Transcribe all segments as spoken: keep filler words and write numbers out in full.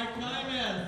Mike Kymeth.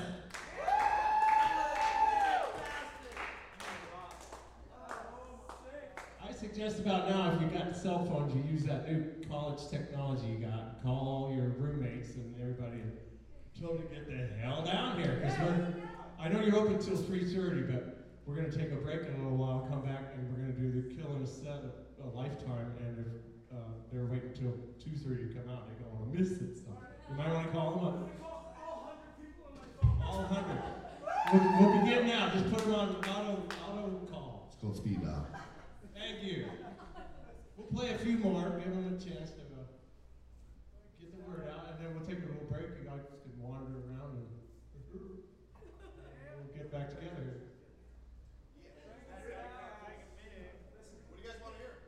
I suggest about now, if you got cell phones, you use that new college technology you got, and call all your roommates and everybody and tell them to get the hell down here, because we're, I know you're open till three thirty, but we're going to take a break in a little while, come back, and we're going to do the Kill in a Set of a Lifetime, and if uh, they're waiting until two thirty to come out, they don't want to miss it, so you might want to call them up. All one hundred. We'll, we'll begin now. Just put them on auto, auto call. It's called speed dial. Thank you. We'll play a few more, give them a chance to uh, get the word out, and then we'll take a little break. You guys can wander around, and we'll get back together here. What do you guys want to hear?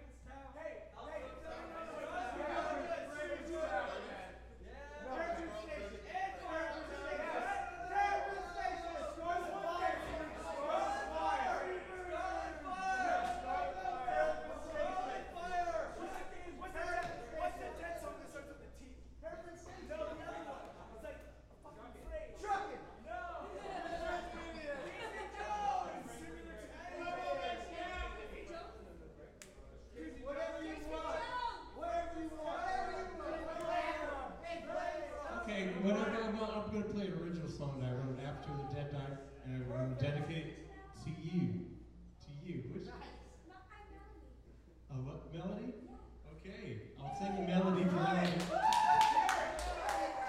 Okay, whatever, I'm, I'm going to play an original song that I wrote after the Dead died, and I'm going to dedicate it to you. To you. Which